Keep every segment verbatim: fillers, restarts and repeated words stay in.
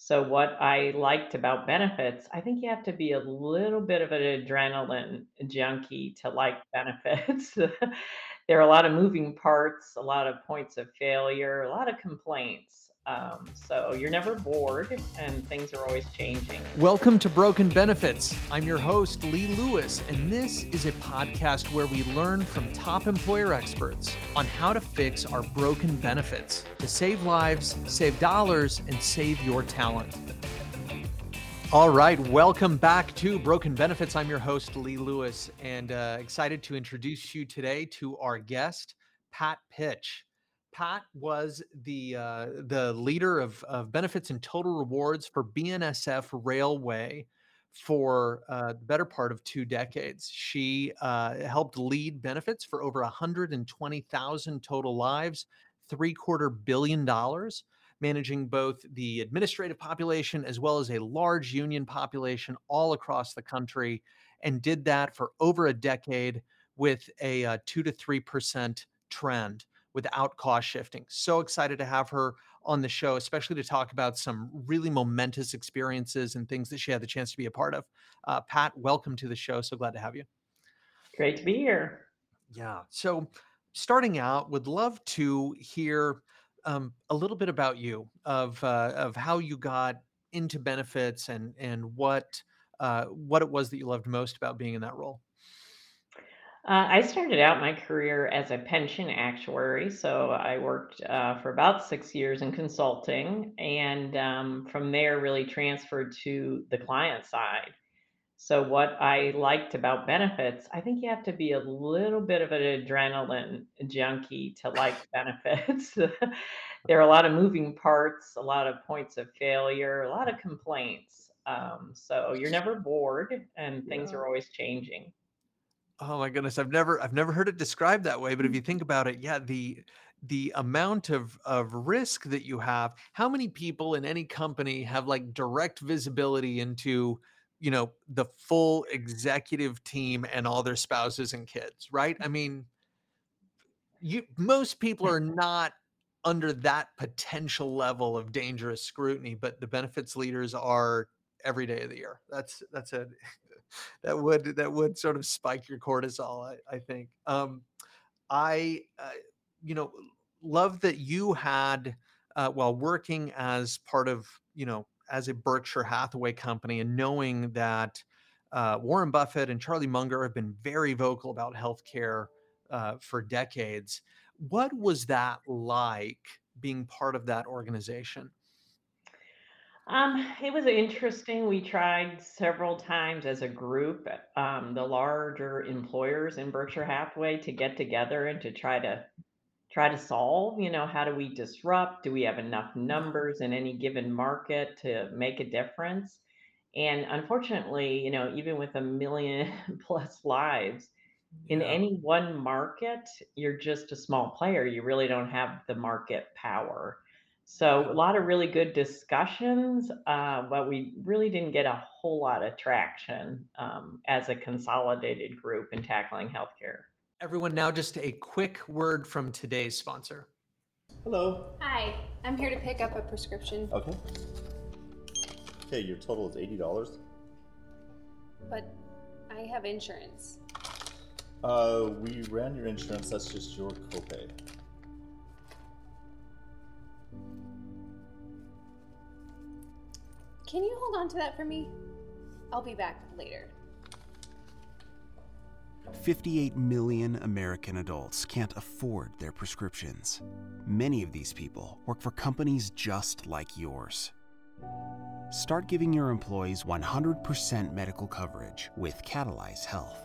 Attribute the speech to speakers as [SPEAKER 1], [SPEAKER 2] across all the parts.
[SPEAKER 1] So what I liked about benefits, I think you have to be a little bit of an adrenaline junkie to like benefits. There are a lot of moving parts, a lot of points of failure, a lot of complaints. Um, so you're never bored and things are always changing.
[SPEAKER 2] Welcome to Broken Benefits. I'm your host, Lee Lewis, and this is a podcast where we learn from top employer experts on how to fix our broken benefits to save lives, save dollars, and save your talent. All right, welcome back to Broken Benefits. I'm your host, Lee Lewis, and uh, excited to introduce you today to our guest, Pat Pitch. Pat was the uh, the leader of, of benefits and total rewards for B N S F Railway for uh, the better part of two decades. She uh, helped lead benefits for over one hundred twenty thousand total lives, three quarter billion dollars, managing both the administrative population as well as a large union population all across the country, and did that for over a decade with a uh, two to three percent trend without cost shifting. So excited to have her on the show, especially to talk about some really momentous experiences and things that she had the chance to be a part of. Uh, Pat, welcome to the show. So glad to have you.
[SPEAKER 1] Great to be here.
[SPEAKER 2] Yeah. So, starting out, would love to hear um, a little bit about you, of uh, of how you got into benefits and and what uh, what it was that you loved most about being in that role.
[SPEAKER 1] Uh, I started out my career as a pension actuary. So I worked uh, for about six years in consulting, and um, from there, really transferred to the client side. So what I liked about benefits, I think you have to be a little bit of an adrenaline junkie to like benefits. There are a lot of moving parts, a lot of points of failure, a lot of complaints. Um, so you're never bored, and things
[SPEAKER 2] Yeah.
[SPEAKER 1] are always changing.
[SPEAKER 2] Oh my goodness, I've never I've never heard it described that way. But if you think about it, yeah, the the amount of of risk that you have, how many people in any company have like direct visibility into, you know, the full executive team and all their spouses and kids, right? I mean, you most people are not under that potential level of dangerous scrutiny, but the benefits leaders are every day of the year. That's that's a that would that would sort of spike your cortisol, I, I think. Um, I, uh, you know, love that you had, uh, while working as part of, you know, as a Berkshire Hathaway company, and knowing that uh, Warren Buffett and Charlie Munger have been very vocal about healthcare uh, for decades. What was that like, being part of that organization?
[SPEAKER 1] Um, it was interesting. We tried several times as a group, um, the larger employers in Berkshire Hathaway, to get together and to try to try to solve, you know, how do we disrupt? Do we have enough numbers in any given market to make a difference? And unfortunately, you know, even with a million plus lives in
[SPEAKER 2] Yeah.
[SPEAKER 1] any one market, you're just a small player. You really don't have the market power. So a
[SPEAKER 2] Yeah.
[SPEAKER 1] lot of really good discussions, uh, but we really didn't get a whole lot of traction um, as a consolidated group in tackling healthcare.
[SPEAKER 2] Everyone, now just a quick word from today's sponsor.
[SPEAKER 3] Hello.
[SPEAKER 4] Hi, I'm here to pick up a prescription,
[SPEAKER 3] Okay. Okay, your total is eighty dollars.
[SPEAKER 4] but I have insurance.
[SPEAKER 3] Uh, we ran your insurance. That's just your copay.
[SPEAKER 4] Can you hold on to that for me? I'll be back later.
[SPEAKER 5] fifty-eight million American adults can't afford their prescriptions. Many of these people work for companies just like yours. Start giving your employees one hundred percent medical coverage with Catalyze Health.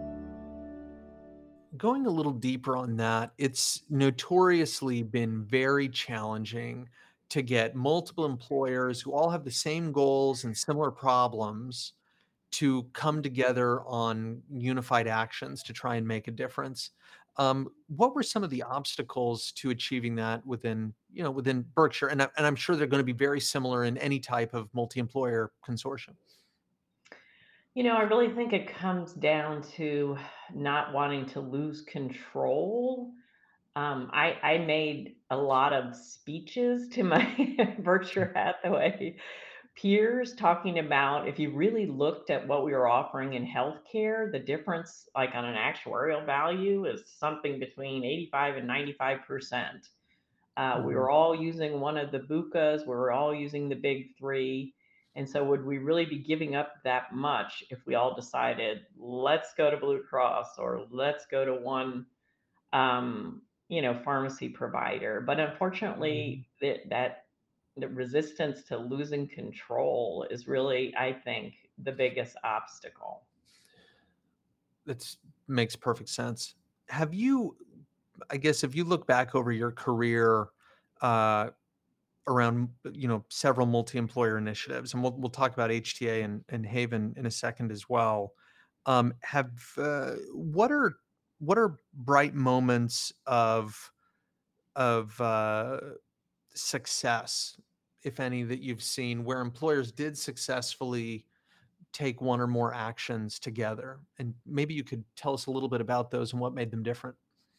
[SPEAKER 2] Going a little deeper on that, it's notoriously been very challenging to get multiple employers who all have the same goals and similar problems to come together on unified actions to try and make a difference. Um, what were some of the obstacles to achieving that within, you know, within Berkshire? And, I, and I'm sure they're going to be very similar in any type of multi-employer consortium.
[SPEAKER 1] You know, I really think it comes down to not wanting to lose control Um, I I made a lot of speeches to my Berkshire Hathaway peers talking about if you really looked at what we were offering in healthcare, the difference, like on an actuarial value, is something between eighty-five and ninety-five percent. Uh, we
[SPEAKER 2] Mhm.
[SPEAKER 1] were all using one of the bucas, we were all using the big three. And so, would we really be giving up that much if we all decided, let's go to Blue Cross or let's go to one um, you know, pharmacy provider. But
[SPEAKER 2] Mhm.
[SPEAKER 1] unfortunately, that that the resistance to losing control is really, I think, the biggest obstacle.
[SPEAKER 2] That's makes perfect sense. Have you I guess if you look back over your career, uh, around, you know, several multi-employer initiatives, and we'll we'll talk about H T A and and Haven in a second as well. Um, have uh, what are what are bright moments of of uh, success, if any, that you've seen where employers did successfully take one or more actions together? And maybe you could tell us a little bit about those and what made them different.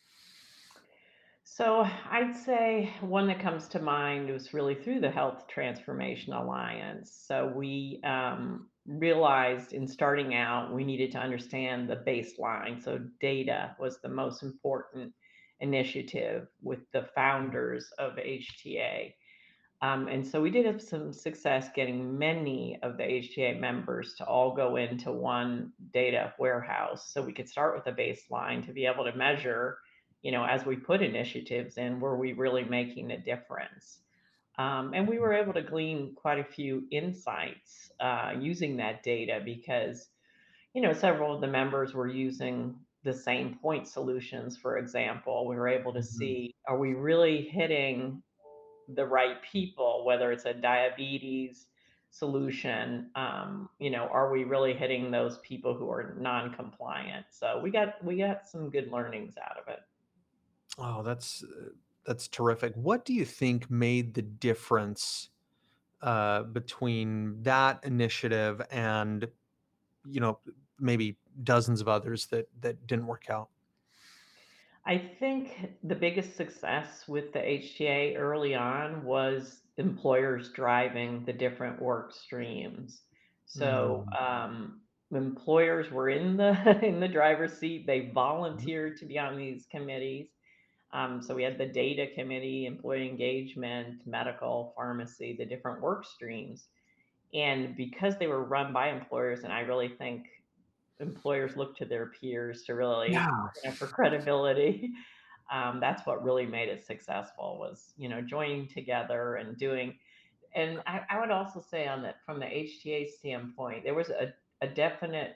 [SPEAKER 1] So I'd say one that comes to mind was really through the Health Transformation Alliance. So we um, realized in starting out, we needed to understand the baseline. So data was the most important initiative with the founders of H T A. Um, and so we did have some success getting many of the H T A members to all go into one data warehouse so we could start with a baseline to be able to measure, you know, as we put initiatives in, were we really making a difference? Um, and we were able to glean quite a few insights uh, using that data because, you know, several of the members were using the same point solutions, for example. We were able to
[SPEAKER 2] Mhm.
[SPEAKER 1] see, are we really hitting the right people, whether it's a diabetes solution, um, you know, are we really hitting those people who are non-compliant? So we got we got some good learnings out of it.
[SPEAKER 2] Oh, that's uh, that's terrific. What do you think made the difference uh, between that initiative and, you know, maybe dozens of others that that didn't work out?
[SPEAKER 1] I think the biggest success with the H T A early on was employers driving the different work streams. So
[SPEAKER 2] Mm.
[SPEAKER 1] um, employers were in the in the driver's seat. They
[SPEAKER 2] Mhm.
[SPEAKER 1] volunteered to be on these committees. Um, so we had the data committee, employee engagement, medical, pharmacy, the different work streams. And because they were run by employers, and I really think employers look to their peers to really,
[SPEAKER 2] Yeah.
[SPEAKER 1] you know, for credibility. Um, that's what really made it successful was, you know, joining together and doing. And I, I would also say on that from the H T A standpoint, there was a, a definite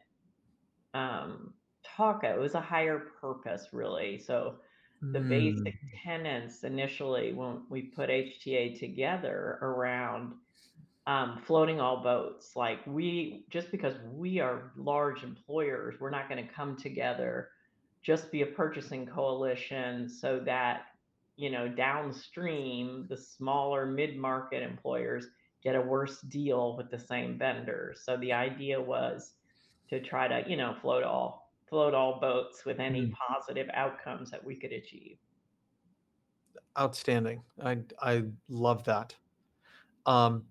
[SPEAKER 1] um, talk. It was a higher purpose, really. So the
[SPEAKER 2] Mm.
[SPEAKER 1] basic tenets initially when we put H T A together around um, floating all boats. Like we, just because we are large employers, we're not going to come together, just be a purchasing coalition so that, you know, downstream, the smaller mid market employers get a worse deal with the same vendors. So the idea was to try to, you know, float all float all boats with any
[SPEAKER 2] Mm.
[SPEAKER 1] positive outcomes that we could achieve.
[SPEAKER 2] Outstanding. I I love that. Um,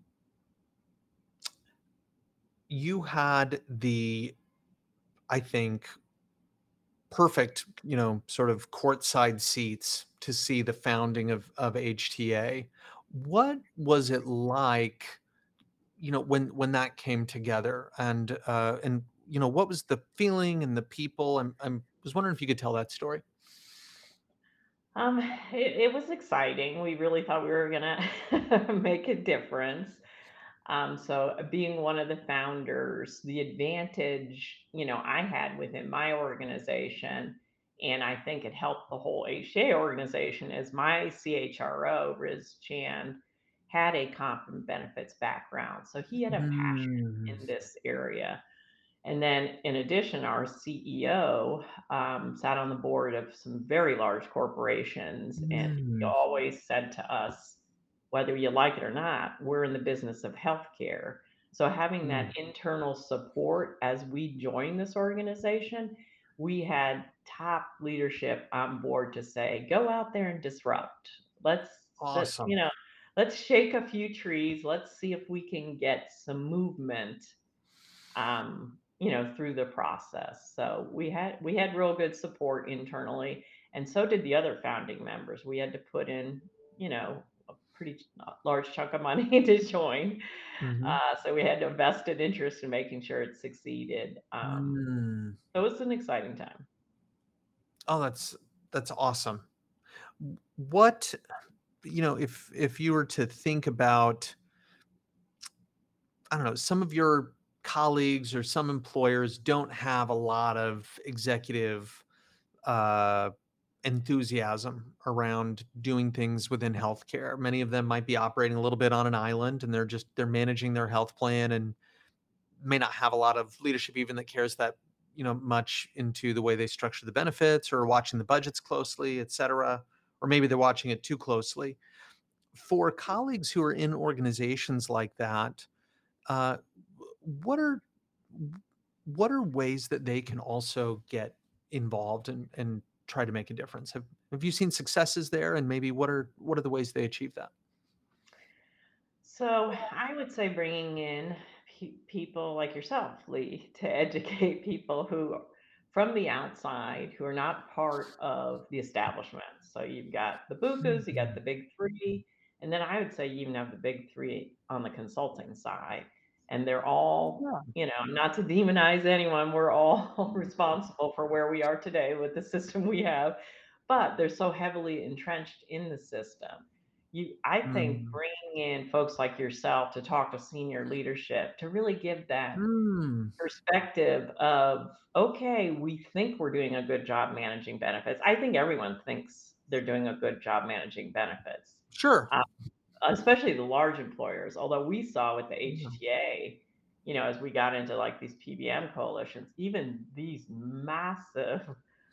[SPEAKER 2] you had the, I think, perfect, you know, sort of courtside seats to see the founding of of H T A. What was it like, you know, when when that came together? And uh, and you know, what was the feeling and the people? I'm I'm was wondering if you could tell that story.
[SPEAKER 1] Um, it, it was exciting. We really thought we were gonna make a difference. Um, so uh, being one of the founders, the advantage, you know, I had within my organization, and I think it helped the whole H J organization, is my C H R O, Riz Chan, had a comp and benefits background. So he had a
[SPEAKER 2] Mm.
[SPEAKER 1] passion in this area. And then, in addition, our C E O um, sat on the board of some very large corporations, and he
[SPEAKER 2] Mm.
[SPEAKER 1] always said to us, whether you like it or not, we're in the business of healthcare. So, having
[SPEAKER 2] Mm.
[SPEAKER 1] that internal support as we joined this organization we had top leadership on board to say, go out there and disrupt. Let's, let, you
[SPEAKER 2] Awesome.
[SPEAKER 1] know, let's shake a few trees. Let's see if we can get some movement, um, you know, through the process. So we had we had real good support internally, and so did the other founding members. We had to put in, you know, a pretty large chunk of money to join.
[SPEAKER 2] Hmm.
[SPEAKER 1] Uh, so we had a vested interest in making sure it succeeded. Um,
[SPEAKER 2] Mm.
[SPEAKER 1] so it's an exciting time.
[SPEAKER 2] Oh, that's that's awesome. What, you know, if if you were to think about, I don't know, some of your colleagues or some employers don't have a lot of executive uh, enthusiasm around doing things within healthcare. Many of them might be operating a little bit on an island, and they're just they're managing their health plan and may not have a lot of leadership even that cares that, you know, much into the way they structure the benefits or watching the budgets closely, et cetera. Or maybe they're watching it too closely. For colleagues who are in organizations like that, uh, what are what are ways that they can also get involved and and try to make a difference? Have have you seen successes there, and maybe what are what are the ways they achieve that?
[SPEAKER 1] So I would say bringing in pe- people like yourself, Lee, to educate people who from the outside who are not part of the establishment. So you've got the bukas, you got the
[SPEAKER 2] Mhm.
[SPEAKER 1] big three, and then I would say you even have the big three on the consulting side. And they're all,
[SPEAKER 2] Yeah.
[SPEAKER 1] you know, not to demonize anyone, we're all responsible for where we are today with the system we have, but they're so heavily entrenched in the system. You, I think
[SPEAKER 2] Mm.
[SPEAKER 1] bringing in folks like yourself to talk to senior leadership to really give that
[SPEAKER 2] Mm.
[SPEAKER 1] perspective of, okay, we think we're doing a good job managing benefits. I think everyone thinks they're doing a good job managing benefits,
[SPEAKER 2] Sure.
[SPEAKER 1] uh, especially the large employers. Although we saw with the
[SPEAKER 2] Yeah.
[SPEAKER 1] H T A, you know, as we got into like these P B M coalitions, even these massive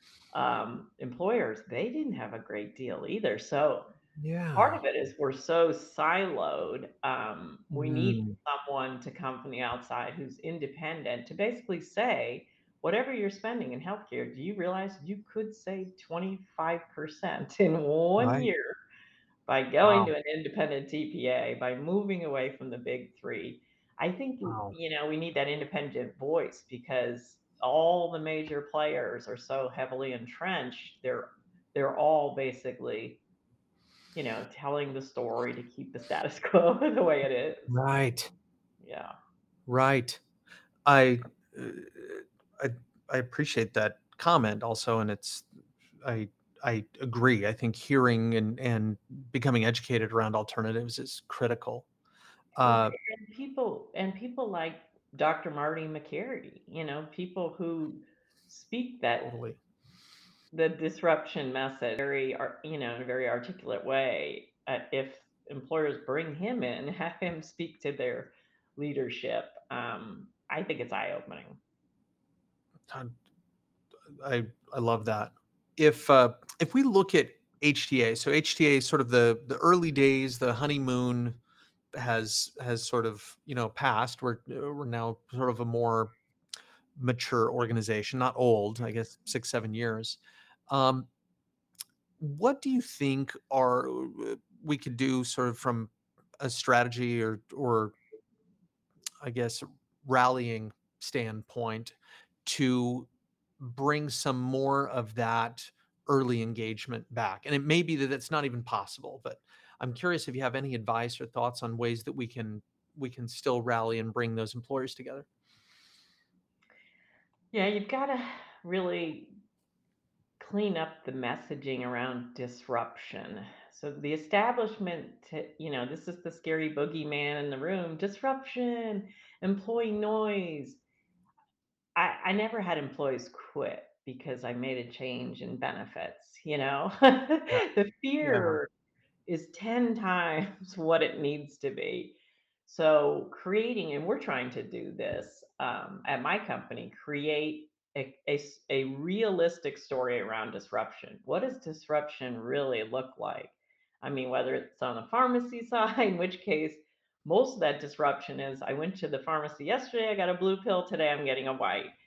[SPEAKER 1] um, employers, they didn't have a great deal either. So part
[SPEAKER 2] Yeah.
[SPEAKER 1] of it is we're so siloed. Um, we need
[SPEAKER 2] Mm.
[SPEAKER 1] someone to come from the outside who's independent to basically say, whatever you're spending in healthcare, do you realize you could save twenty-five percent in one
[SPEAKER 2] Right.
[SPEAKER 1] year by going
[SPEAKER 2] Wow.
[SPEAKER 1] to an independent T P A, by moving away from the big three? I think,
[SPEAKER 2] Wow.
[SPEAKER 1] you know, we need that independent voice because all the major players are so heavily entrenched. They're they're all basically, you know, telling the story to keep the status quo the way it is.
[SPEAKER 2] Right.
[SPEAKER 1] Yeah.
[SPEAKER 2] Right. I, uh, I I appreciate that comment also, and it's I I agree. I think hearing and and becoming educated around alternatives is critical.
[SPEAKER 1] Well,
[SPEAKER 2] Uh,
[SPEAKER 1] and people and people like doctor Marty McCary, you know, people who speak that
[SPEAKER 2] Totally.
[SPEAKER 1] the disruption message very, ar- you know, in a very articulate way. Uh, if employers bring him in, have him speak to their leadership, um, I think it's eye opening.
[SPEAKER 2] Um, I I love that. If uh, if we look at H T A, so H T A is sort of the the early days, the honeymoon has has sort of, you know, passed. We're we're now sort of a more mature organization, not old, I guess six seven years. Um, what do you think are uh, we could do sort of from a strategy or or I guess rallying standpoint to bring some more of that early engagement back? And it may be that it's not even possible, but I'm curious if you have any advice or thoughts on ways that we can we can still rally and bring those employers together.
[SPEAKER 1] Yeah, you've got to really clean up the messaging around disruption. So the establishment, t- you know, this is the scary boogeyman in the room, disruption, employee noise. I, I never had employees quit because I made a change in benefits, you know.
[SPEAKER 2] Yeah.
[SPEAKER 1] The
[SPEAKER 2] Yeah.
[SPEAKER 1] fear is ten times what it needs to be. So creating, and we're trying to do this um, at my company, create a, a s- a realistic story around disruption. What does disruption really look like? I mean, whether it's on the pharmacy side, in which case most of that disruption is I went to the pharmacy yesterday, I got a blue pill, today I'm getting a white.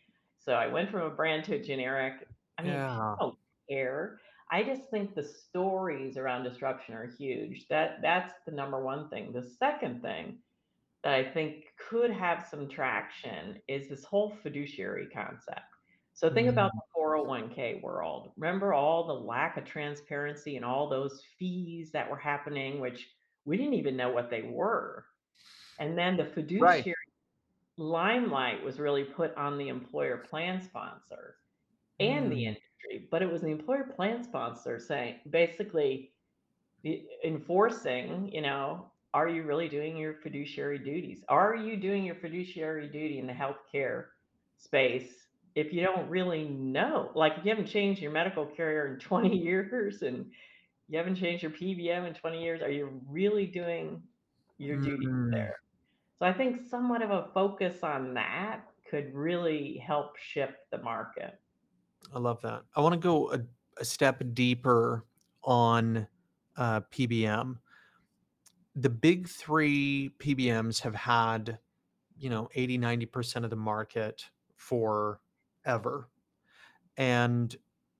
[SPEAKER 1] So I went from a brand to a generic. I mean, people
[SPEAKER 2] Yeah.
[SPEAKER 1] don't care. I just think the stories around disruption are huge. That that's the number one thing. The second thing that I think could have some traction is this whole fiduciary concept. So think about
[SPEAKER 2] Mm,
[SPEAKER 1] the four oh one k world. Remember all the lack of transparency and all those fees that were happening, which we didn't even know what they were. And then the
[SPEAKER 2] right.
[SPEAKER 1] fiduciary limelight was really put on the employer plan sponsor and the
[SPEAKER 2] Mm,
[SPEAKER 1] industry, but it was the employer plan sponsor saying basically the enforcing, you know, are you really doing your fiduciary duties? Are you doing your fiduciary duty in the healthcare space if you don't really know? Like if you haven't changed your medical carrier in twenty years and you haven't changed your P B M in twenty years, are you really doing your duties
[SPEAKER 2] mm,
[SPEAKER 1] there? So I think somewhat of a focus on that could really help shift the market.
[SPEAKER 2] I love that. I want to go a, a step deeper on uh, P B M. The big three P B Ms have had, you know, eighty, ninety percent of the market forever. And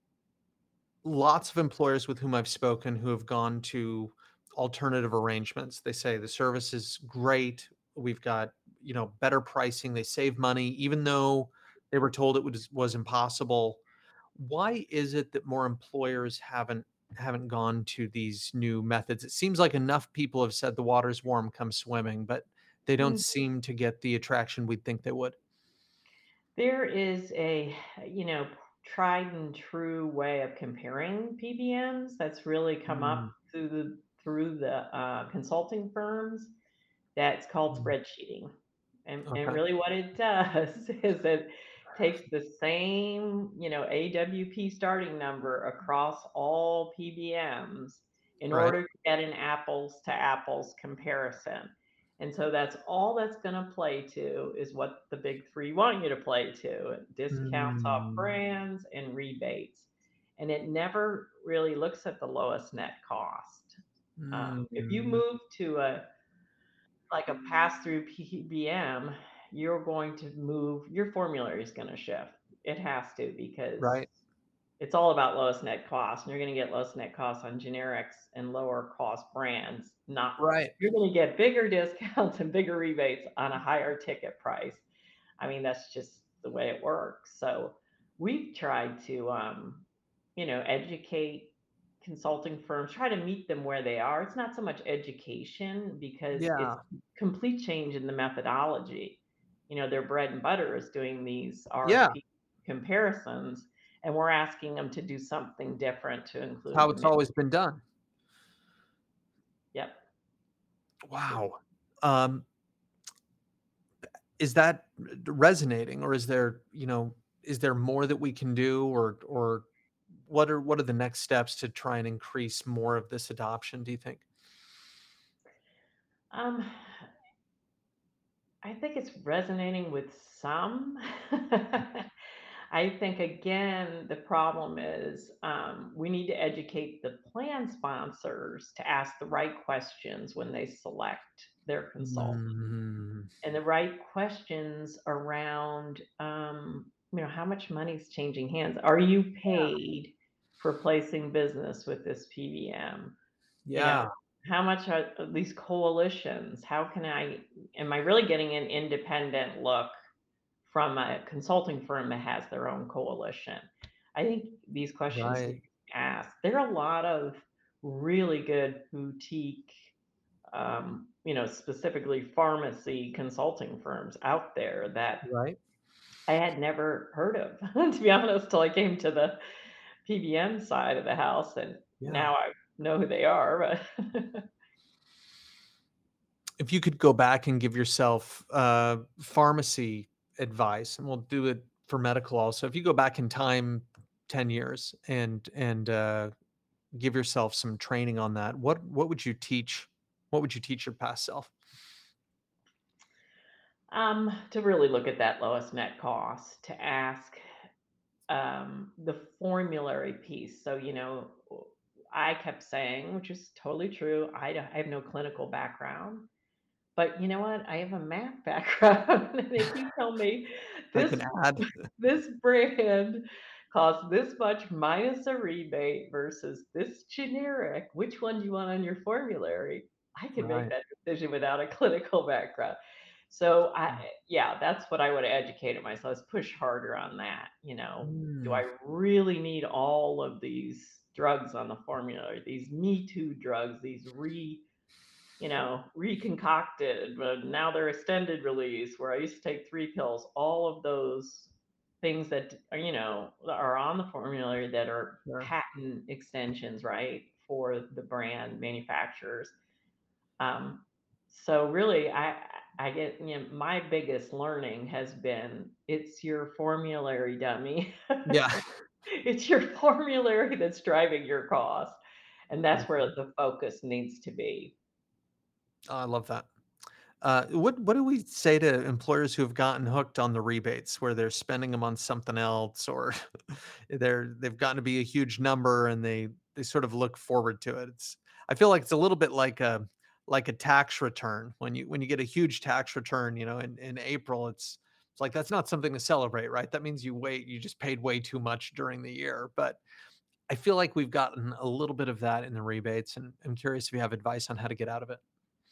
[SPEAKER 2] lots of employers with whom I've spoken who have gone to alternative arrangements. They say the service is great. We've got, you know, better pricing. They save money, even though they were told it was was impossible. Why is it that more employers haven't haven't gone to these new methods? It seems like enough people have said the water's warm, come swimming, but they don't
[SPEAKER 1] Mm,
[SPEAKER 2] seem to get the attraction we'd think they would.
[SPEAKER 1] There is a, you know, tried and true way of comparing P B Ms that's really come up
[SPEAKER 2] Mm,
[SPEAKER 1] through the through the uh, consulting firms. That's called
[SPEAKER 2] mm,
[SPEAKER 1] spreadsheeting. And and
[SPEAKER 2] okay.
[SPEAKER 1] really what it does is it takes the same, you know, A W P starting number across all P B Ms in
[SPEAKER 2] Right.
[SPEAKER 1] order to get an apples to apples comparison. And so that's all that's going to play to is what the big three want you to play to discounts off
[SPEAKER 2] Mm,
[SPEAKER 1] brands and rebates. And it never really looks at the lowest net cost. Um, if you
[SPEAKER 2] mm,
[SPEAKER 1] move to a like a pass through P B M, you're going to move, your formulary is going to shift. It has to because
[SPEAKER 2] right.
[SPEAKER 1] it's all about lowest net cost. And you're going to get lowest net cost on generics and lower cost brands. Not,
[SPEAKER 2] Right.
[SPEAKER 1] you're going to get bigger discounts and bigger rebates on a higher ticket price. I mean, that's just the way it works. So we've tried to, um, you know, educate consulting firms, try to meet them where they are. It's not so much education because it's
[SPEAKER 2] Yeah.
[SPEAKER 1] complete change in the methodology. You know, their bread and butter is doing these
[SPEAKER 2] Yeah.
[SPEAKER 1] R F P comparisons, and we're asking them to do something different to
[SPEAKER 2] It's
[SPEAKER 1] include
[SPEAKER 2] how
[SPEAKER 1] the
[SPEAKER 2] it's
[SPEAKER 1] mid.
[SPEAKER 2] always been done.
[SPEAKER 1] Yep.
[SPEAKER 2] Wow. Um, is that resonating, or is there, you know, is there more that we can do, or or what are what are the next steps to try and increase more of this adoption, do you think?
[SPEAKER 1] Um, I think it's resonating with some. I think again, the problem is um, we need to educate the plan sponsors to ask the right questions when they select their consultant,
[SPEAKER 2] Mm,
[SPEAKER 1] and the right questions around, um, you know, how much money is changing hands? Are you paid for placing business with this P B M? You know,
[SPEAKER 2] yeah,
[SPEAKER 1] how much are are these coalitions? How can I, am I really getting an independent look from a consulting firm that has their own coalition? I think these questions need to
[SPEAKER 2] right.
[SPEAKER 1] be asked. There are a lot of really good boutique, um, you know, specifically pharmacy consulting firms out there that
[SPEAKER 2] Right.
[SPEAKER 1] I had never heard of, to be honest, till I came to the P B M side of the house, and
[SPEAKER 2] Yeah.
[SPEAKER 1] now I know who they are. But
[SPEAKER 2] If you could go back and give yourself uh, pharmacy advice, and we'll do it for medical also. If you go back in time ten years and and uh, give yourself some training on that, what what would you teach? What would you teach your past self?
[SPEAKER 1] Um, to really look at that lowest net cost, to ask um, the formulary piece. So, you know, I kept saying, which is totally true, I, don't- I have no clinical background. But you know what? I have a math background, and if you tell me
[SPEAKER 2] I can
[SPEAKER 1] this
[SPEAKER 2] add.
[SPEAKER 1] this brand costs this much minus a rebate versus this generic, which one do you want on your formulary? I can make
[SPEAKER 2] Right.
[SPEAKER 1] that decision without a clinical background. So I yeah, that's what I would have educated myself, is push harder on that, you know. Do
[SPEAKER 2] Mm,
[SPEAKER 1] I really need all of these drugs on the formulary, these me too drugs, these re you know, reconcocted, but now they're extended release where I used to take three pills. All of those things that are, you know, are on the formulary that are
[SPEAKER 2] sure.
[SPEAKER 1] patent extensions, right, for the brand manufacturers. Um, so really, I I get, you know, my biggest learning has been it's your formulary, dummy.
[SPEAKER 2] Yeah.
[SPEAKER 1] It's your formulary that's driving your cost, and that's where
[SPEAKER 2] Mhm.
[SPEAKER 1] the focus needs to be.
[SPEAKER 2] Oh, I love that. Uh, what what do we say to employers who have gotten hooked on the rebates, where they're spending them on something else, or they're they've gotten to be a huge number and they they sort of look forward to it? It's I feel like it's a little bit like a like a tax return. When you when you get a huge tax return, you know, in, in April, it's it's like that's not something to celebrate, right? That means you wait, you just paid way too much during the year. But I feel like we've gotten a little bit of that in the rebates, and I'm curious if you have advice on how to get out of it.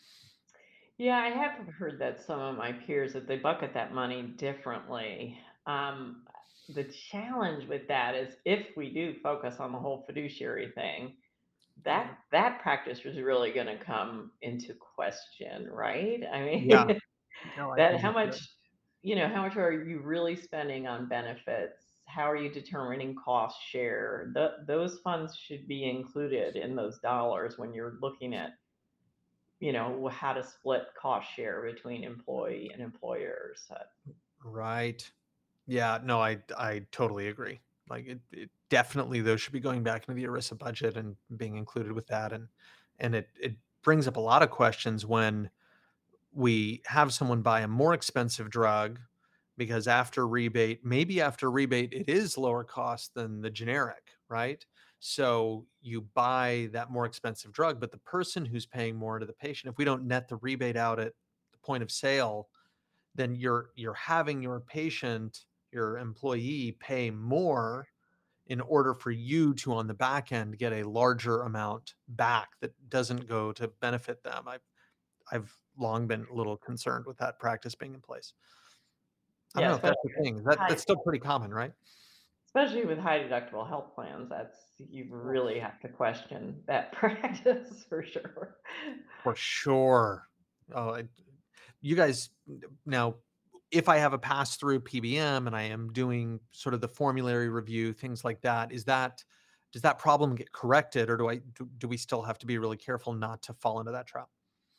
[SPEAKER 1] Yeah, I have heard that some of my peers that they bucket that money differently. Um, the challenge with that is if we do focus on the whole fiduciary thing,
[SPEAKER 2] Yeah.
[SPEAKER 1] that that practice is really going to come into question, right? I
[SPEAKER 2] Yeah.
[SPEAKER 1] mean,
[SPEAKER 2] No, I
[SPEAKER 1] that
[SPEAKER 2] think
[SPEAKER 1] how
[SPEAKER 2] it's
[SPEAKER 1] much,
[SPEAKER 2] good.
[SPEAKER 1] you know, how much are you really spending on benefits? How are you determining cost share? The, those funds should be included in those dollars when you're looking at, you know, how to split cost share between employee and employers. Uh,
[SPEAKER 2] Right. Yeah, no, I I totally agree. Like it, it definitely those should be going back into the ERISA budget and being included with that. And and it it brings up a lot of questions when we have someone buy a more expensive drug because after rebate, maybe after rebate, it is lower cost than the generic, right? So you buy that more expensive drug, but the person who's paying more to the patient, if we don't net the rebate out at the point of sale, then you're you're having your patient, your employee pay more in order for you to on the back end get a larger amount back that doesn't go to benefit them. I've I've long been a little concerned with that practice being in place. I don't
[SPEAKER 1] yeah,
[SPEAKER 2] know if
[SPEAKER 1] especially
[SPEAKER 2] that's the
[SPEAKER 1] with
[SPEAKER 2] thing. That
[SPEAKER 1] high,
[SPEAKER 2] that's still pretty common, right?
[SPEAKER 1] especially with high deductible health plans. That's you
[SPEAKER 2] Oh,
[SPEAKER 1] really have to question that practice for sure.
[SPEAKER 2] for sure. Oh, I you guys now, if I have a pass through P B M and I am doing sort of the formulary review, things like that, is that does that problem get corrected, or do I do, do we still have to be really careful not to fall into that trap?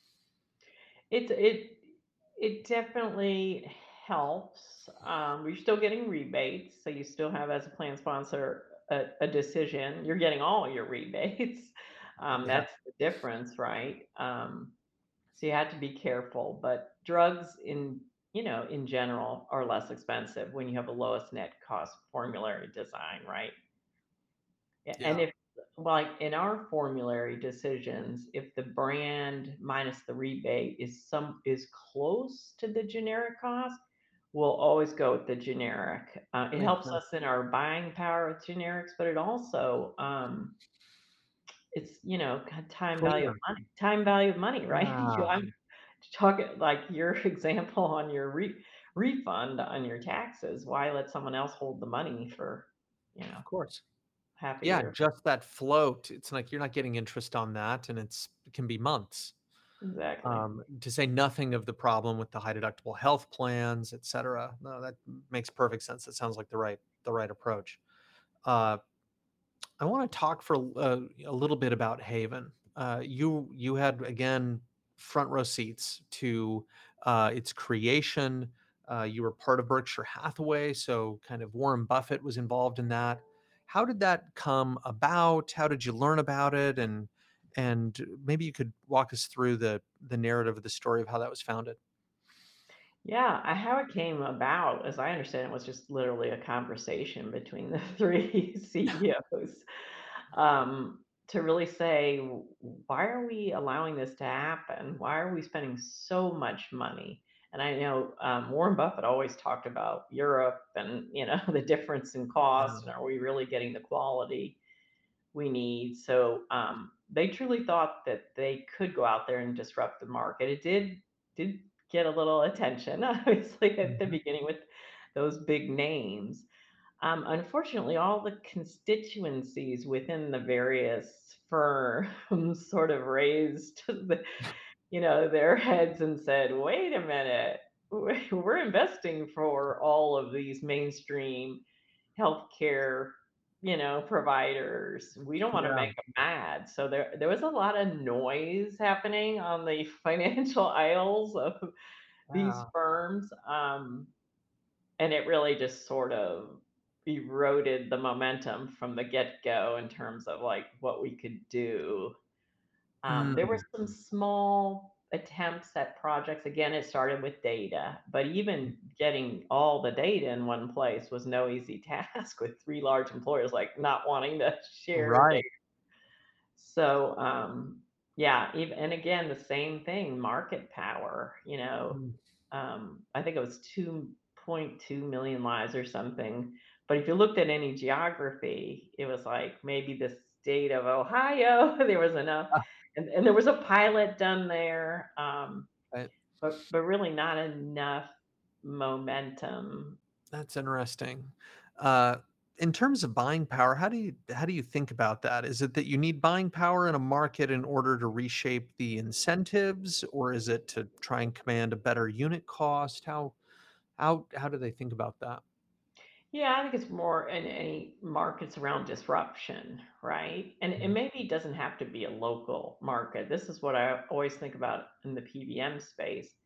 [SPEAKER 1] It it it definitely helps. Um, you're still getting rebates, so you still have as a plan sponsor a, a decision. You're getting all your rebates. Um,
[SPEAKER 2] Yeah.
[SPEAKER 1] that's the difference, right? Um, so you have to be careful. But drugs in you know in general are less expensive when you have a lowest net cost formulary design, right? A- And
[SPEAKER 2] Yeah.
[SPEAKER 1] if, like in our formulary decisions, if the brand minus the rebate is some is close to the generic cost, we'll always go with the generic. Uh, it
[SPEAKER 2] Makes
[SPEAKER 1] helps
[SPEAKER 2] sense.
[SPEAKER 1] us in our buying power with generics, but it also um, it's you know kind of time value of
[SPEAKER 2] Cleaner.
[SPEAKER 1] money. Time value of money, right? You,
[SPEAKER 2] Ah,
[SPEAKER 1] I'm talking like your example on your re- refund on your taxes. Why let someone else hold the money for you know
[SPEAKER 2] of course.
[SPEAKER 1] half a
[SPEAKER 2] Yeah,
[SPEAKER 1] year?
[SPEAKER 2] just that float. It's like you're not getting interest on that, and it's it can be months.
[SPEAKER 1] Exactly.
[SPEAKER 2] Um, to say nothing of the problem with the high deductible health plans, et cetera. No, that makes perfect sense. It sounds like the right the right approach. Uh, I want to talk for uh, a little bit about Haven. Uh, you you had again front row seats to uh, its creation. Uh, you were part of Berkshire Hathaway, so kind of Warren Buffett was involved in that. How did that come about? How did you learn about it? And and maybe you could walk us through the the narrative of the story of how that was founded.
[SPEAKER 1] Yeah, I how it came about, as I understand it, was just literally a conversation between the three C E Os. Um, to really say, "W- why are we allowing this to happen? Why are we spending so much money?" And I know um, Warren Buffett always talked about Europe and you know the difference in
[SPEAKER 2] Yeah.
[SPEAKER 1] cost, and are we really getting the quality we need? So um, they truly thought that they could go out there and disrupt the market. It did did get a little attention, obviously, at the
[SPEAKER 2] Mhm.
[SPEAKER 1] beginning with those big names. Um, unfortunately, all the constituencies within the various firms sort of raised the, you know, their heads and said, "Wait a minute, we- we're investing for all of these mainstream healthcare, you know, providers. We don't want to
[SPEAKER 2] Yeah.
[SPEAKER 1] make them mad." So there, there was a lot of noise happening on the financial aisles of these
[SPEAKER 2] Yeah.
[SPEAKER 1] firms. Um, and it really just sort of eroded the momentum from the get-go in terms of, like, what we could do. Um, there were
[SPEAKER 2] Mm,
[SPEAKER 1] some small attempts at projects. Again, it started with data, but even getting all the data in one place was no easy task with three large employers, like, not wanting to share
[SPEAKER 2] right.
[SPEAKER 1] data. So, um, yeah, even and again, the same thing, market power, you know,
[SPEAKER 2] Mm.
[SPEAKER 1] um, I think it was two point two million lives or something. But if you looked at any geography, it was like maybe the state of Ohio, there was enough.
[SPEAKER 2] Ah,
[SPEAKER 1] And, and there was a pilot done there, um,
[SPEAKER 2] right.
[SPEAKER 1] but, but really not enough momentum.
[SPEAKER 2] That's interesting. Uh, in terms of buying power, how do you how do you think about that? Is it that you need buying power in a market in order to reshape the incentives, or is it to try and command a better unit cost? How how how do they think about that?
[SPEAKER 1] Yeah, I think it's more in any markets around disruption, right? And and
[SPEAKER 2] Mhm.
[SPEAKER 1] maybe it doesn't have to be a local market. This is what I always think about in the P B M space.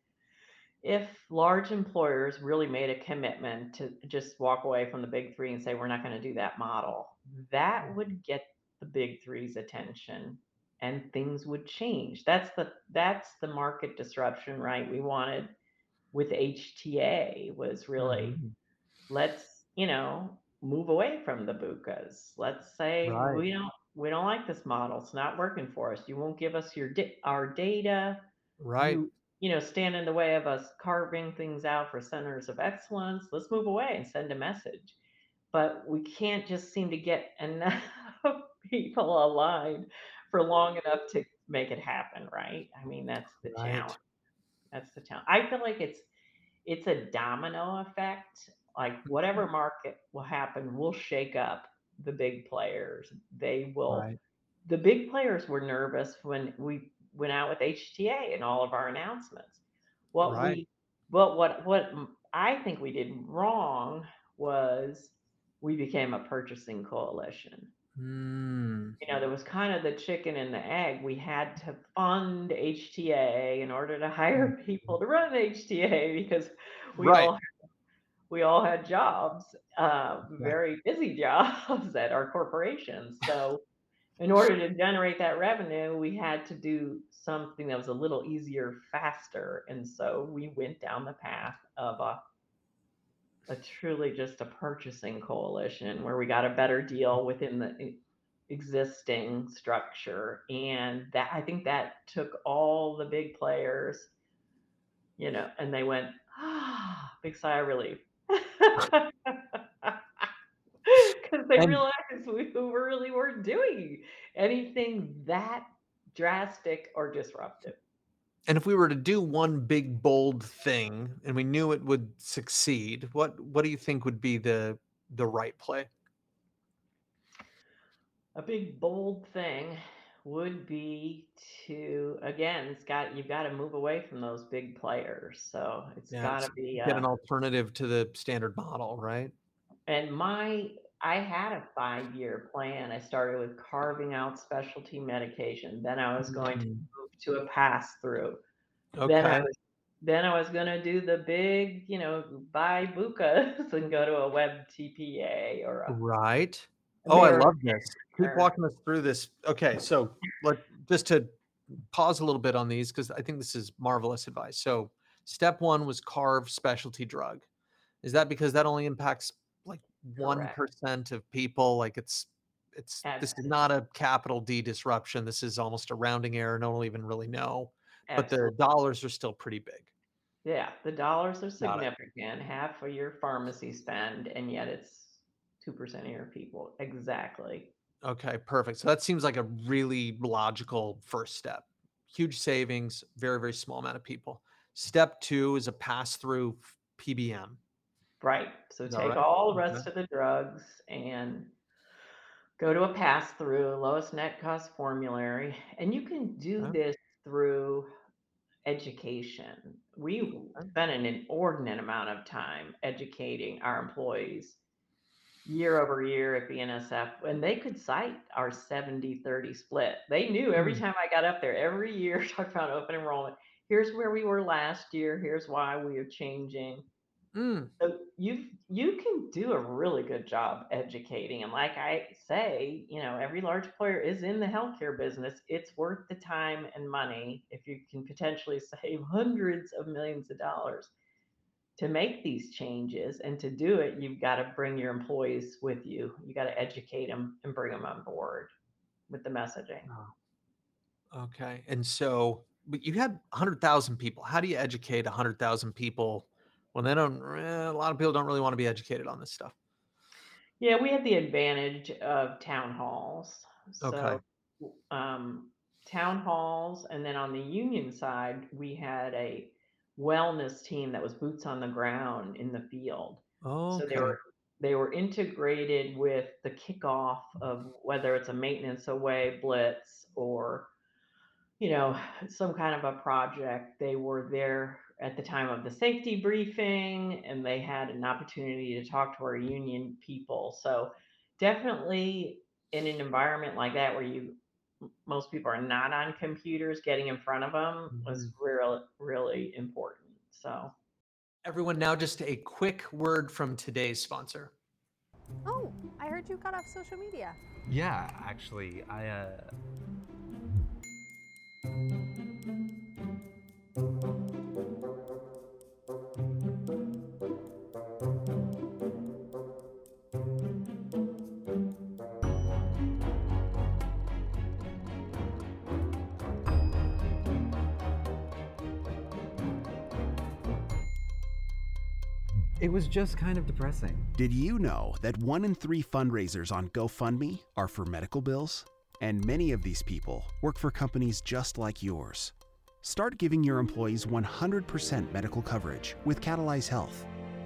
[SPEAKER 1] If large employers really made a commitment to just walk away from the big three and say, we're not going to do that model, that would get the big three's attention and things would change. That's the that's the market disruption, right? We wanted with H T A was really,
[SPEAKER 2] Mhm.
[SPEAKER 1] let's, you know, move away from the bukas. Let's say
[SPEAKER 2] Right,
[SPEAKER 1] we don't we don't like this model. It's not working for us. You won't give us your da- our data.
[SPEAKER 2] right,
[SPEAKER 1] You you know, stand in the way of us carving things out for centers of excellence. Let's move away and send a message. But we can't just seem to get enough people aligned for long enough to make it happen, right? I mean, that's the challenge.
[SPEAKER 2] right.
[SPEAKER 1] That's the challenge. I feel like it's it's a domino effect. Like whatever market will happen will shake up the big players. They will.
[SPEAKER 2] Right,
[SPEAKER 1] The big players were nervous when we went out with H T A and all of our announcements. What
[SPEAKER 2] right.
[SPEAKER 1] we, but what what m- I think we did wrong was we became a purchasing coalition.
[SPEAKER 2] Mm.
[SPEAKER 1] You know, there was kind of the chicken and the egg. We had to fund H T A in order to hire people to run H T A because we
[SPEAKER 2] Right,
[SPEAKER 1] all we all had jobs, uh,
[SPEAKER 2] right.
[SPEAKER 1] very busy jobs at our corporations. So in order to generate that revenue, we had to do something that was a little easier, faster. And so we went down the path of a, a truly just a purchasing coalition where we got a better deal within the e- existing structure. And that I think that took all the big players, you know, and they went, ah, big sigh of relief. Because they
[SPEAKER 2] And
[SPEAKER 1] realized we really weren't doing anything that drastic or disruptive.
[SPEAKER 2] and if we were to do one big bold thing and we knew it would succeed, what what do you think would be the the right play?
[SPEAKER 1] A big bold thing would be to, again, it's got you've got to move away from those big players. So it's
[SPEAKER 2] Yeah,
[SPEAKER 1] got
[SPEAKER 2] it's
[SPEAKER 1] to be
[SPEAKER 2] get an
[SPEAKER 1] uh
[SPEAKER 2] alternative to the standard model, right?
[SPEAKER 1] and my I had a five year plan. I started with carving out specialty medication. Then I was going to
[SPEAKER 2] Mhm.
[SPEAKER 1] move to a pass through. Then I
[SPEAKER 2] Okay.
[SPEAKER 1] was then I was gonna do the big, you know, buy bukas and go to a web T P A or a
[SPEAKER 2] Right. Oh, I
[SPEAKER 1] American
[SPEAKER 2] love this. Keep
[SPEAKER 1] or
[SPEAKER 2] walking us through this. Okay, so let just to pause a little bit on these because I think this is marvelous advice. So, step one was carve specialty drug. Is that because that only impacts like
[SPEAKER 1] correct.
[SPEAKER 2] one percent of people? Like it's It's this is
[SPEAKER 1] Absolutely.
[SPEAKER 2] not a capital D disruption. This is almost a rounding error. No one will even really know, but the
[SPEAKER 1] Absolutely.
[SPEAKER 2] dollars are still pretty big.
[SPEAKER 1] Yeah, the dollars are
[SPEAKER 2] Got it.
[SPEAKER 1] significant, half of your pharmacy spend, and yet it's two percent of your people. Exactly.
[SPEAKER 2] Okay, perfect. So that seems like a really logical first step. Huge savings, very, very small amount of people. Step two is a pass through P B M.
[SPEAKER 1] Right. So
[SPEAKER 2] Is that
[SPEAKER 1] take
[SPEAKER 2] right?
[SPEAKER 1] all the
[SPEAKER 2] Okay.
[SPEAKER 1] rest of the drugs and go to a pass through, lowest net cost formulary, and you can do
[SPEAKER 2] Okay.
[SPEAKER 1] this through education. We
[SPEAKER 2] Okay.
[SPEAKER 1] spend an inordinate amount of time educating our employees year over year at B N S F, and they could cite our seventy thirty split. They knew every
[SPEAKER 2] Hmm.
[SPEAKER 1] time I got up there, every year, talk about open enrollment. Here's where we were last year. Here's why we are changing.
[SPEAKER 2] Mm.
[SPEAKER 1] So you you can do a really good job educating, and like I say, you know, every large player is in the healthcare business. It's worth the time and money if you can potentially save hundreds of millions of dollars to make these changes. And to do it, you've got to bring your employees with you. You got to educate them and bring them on board with the messaging.
[SPEAKER 2] Oh, okay. And so, but you had one hundred thousand people. How do you educate one hundred thousand people when they don't, eh, a lot of people don't really want to be educated on this stuff?
[SPEAKER 1] Yeah, we had the advantage of town halls.
[SPEAKER 2] Okay.
[SPEAKER 1] So, um, town halls, and then on the union side, we had a wellness team that was boots on the ground in the field. So they
[SPEAKER 2] Okay.
[SPEAKER 1] were they were integrated with the kickoff of whether it's a maintenance away blitz or you know, some kind of a project. They were there at the time of the safety briefing and they had an opportunity to talk to our union people. So, definitely in an environment like that where you most people are not on computers, getting in front of them was
[SPEAKER 2] Mhm.
[SPEAKER 1] real really important. So,
[SPEAKER 2] Everyone, now just a quick word from today's sponsor.
[SPEAKER 4] Oh, I heard you got off social media.
[SPEAKER 6] Yeah, actually, I uh it was just kind of depressing.
[SPEAKER 5] Did you know that one in three fundraisers on GoFundMe are for medical bills? And many of these people work for companies just like yours. Start giving your employees one hundred percent medical coverage with Catalyze Health.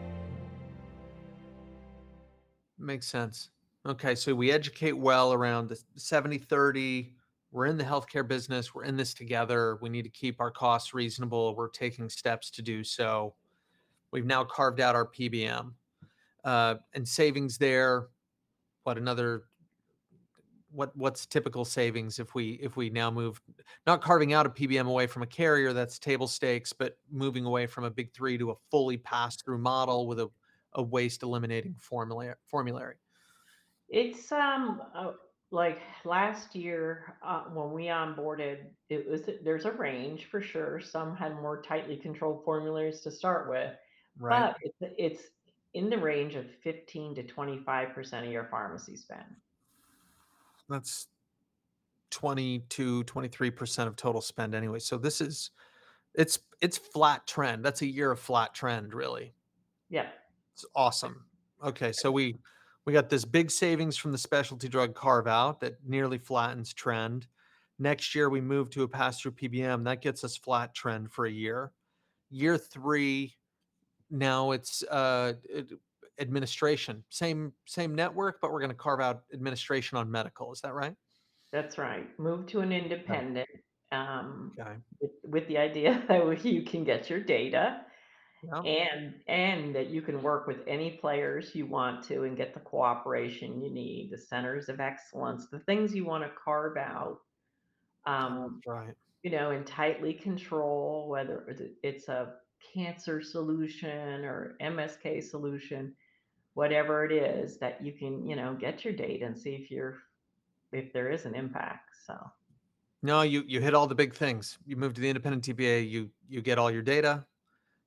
[SPEAKER 2] Makes sense. Okay, so we educate well around the seventy thirty. We're in the healthcare business. We're in this together. We need to keep our costs reasonable. We're taking steps to do so. We've now carved out our P B M uh, and savings there. What another? What what's typical savings if we if we now move, not carving out a P B M away from a carrier, that's table stakes, but moving away from a big three to a fully pass through model with a, a waste eliminating formula formulary.
[SPEAKER 1] it's um uh, like last year uh, when we onboarded, it was there's a range for sure. Some had more tightly controlled formulas to start with,
[SPEAKER 2] Right.
[SPEAKER 1] but it's it's in the range of fifteen to twenty-five percent of your pharmacy spend.
[SPEAKER 2] That's twenty-two, twenty-three percent of total spend anyway. So this is it's it's flat trend. That's a year of flat trend, really.
[SPEAKER 1] Yeah.
[SPEAKER 2] It's awesome. Okay, so we we got this big savings from the specialty drug carve out that nearly flattens trend. Next year we move to a pass through P B M that gets us flat trend for a year. Year three, now it's uh, it- administration, same same network, but we're going to carve out administration on medical. Is that right?
[SPEAKER 1] That's right. Move to an independent, um,
[SPEAKER 2] Okay.
[SPEAKER 1] with with the idea that you can get your data
[SPEAKER 2] Yeah.
[SPEAKER 1] and and that you can work with any players you want to and get the cooperation you need, the centers of excellence, the things you wanna carve out,
[SPEAKER 2] Oh,
[SPEAKER 1] um,
[SPEAKER 2] that's right.
[SPEAKER 1] you know, and tightly control whether it it's a cancer solution or M S K solution, whatever it is that you can, you know, get your data and see if you're if there is an impact, so.
[SPEAKER 2] No, you you hit all the big things. You move to the independent T B A, you you get all your data,